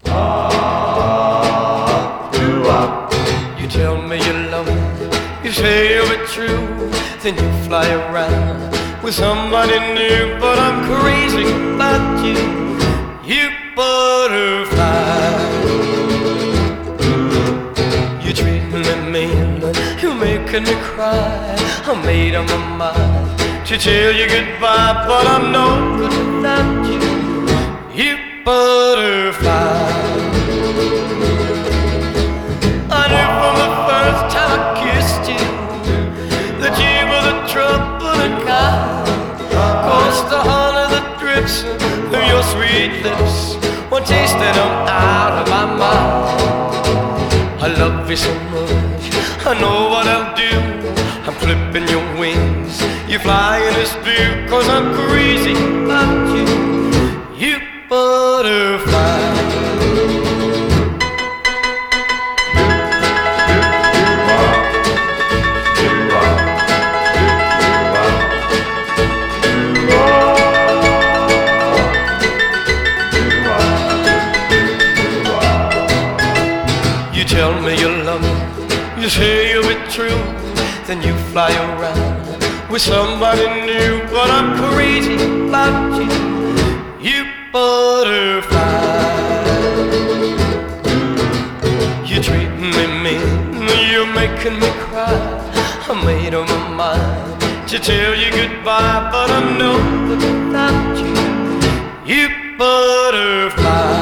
You tell me you love me, you say you'll be true, then you fly around with somebody new. But I'm crazy about you, you butterfly. You treat me mean, you're making me cry. I made up my mind to tell you goodbye, but I'm no good without you, you butterfly. I knew from the first time I kissed you that you were the troubling kind. 'Cause the honey that drips from your sweet lips, one taste and I'm out of my mind. I love you so much, I know what I'll do. I'm clipping your wings, you fly in this view. 'Cause I'm crazy about you, you butterfly. You tell me you love me, you say you'll be true, then you fly around with somebody new. But I'm crazy about you, you butterfly. You treat me mean, you're making me cry. I made up my mind to tell you goodbye, but I'm no good without you, you butterfly.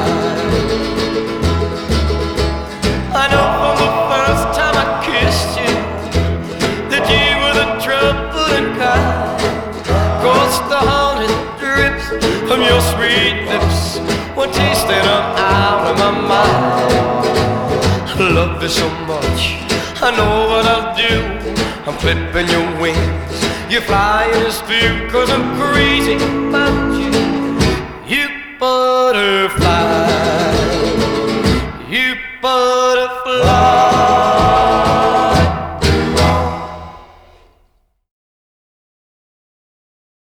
I know from the first time I kissed you that you were the troubling kind. 'Cause the honey drips from your sweet lips, one taste and I'm out of my mind. I love you so much, I know what I'll do. I'm clipping your wings, you fly in this view. 'Cause I'm crazy about you,